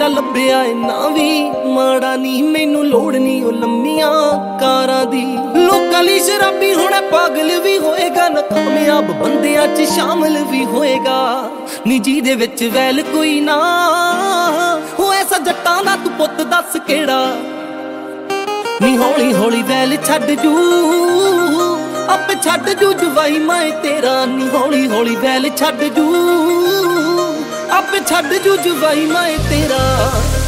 ਜਿਹੜਾ ਲੱਭਿਆ ਏ ਨਾ ਵੀ ਮਾੜਾ ਨਹੀਂ, ਮੈਨੂੰ ਲੋੜ ਨਹੀਂ ਉਹ ਲੰਮੀਆਂ ਕਾਰਾਂ ਦੀ। ਲੋਕਾਂ ਲਈ ਸ਼ਰਾਬੀ ਹੋਣਾ ਪਾਗਲ ਵੀ ਹੋਏਗਾ, ਨਾ ਕਾਮਯਾਬ ਬੰਦਿਆਂ 'ਚ ਸ਼ਾਮਲ ਵੀ ਹੋਏਗਾ। ਨੀ ਜਿਹਦੇ ਵਿੱਚ ਵੈਲ ਕੋਈ ਨਾ ਹੋ, ਐਸਾ ਜੱਟਾਂ ਦਾ ਤੂੰ ਪੁੱਤ ਦੱਸ ਕਿਹੜਾ। ਨੀ ਹੌਲੀ ਹੌਲੀ ਵੈਲ ਛੱਡ ਜੂ, ਆਪੇ ਛੱਡ ਜੂ ਜਵਾਈ ਮੈਂ ਤੇਰਾ। ਨੀ ਹੌਲੀ ਹੌਲੀ ਵੈਲ ਛੱਡ ਜੂ, ਆਪੇ ਛੱਡ ਜੂ ਜਵਾਈ ਮੈਂ ਤੇਰਾ।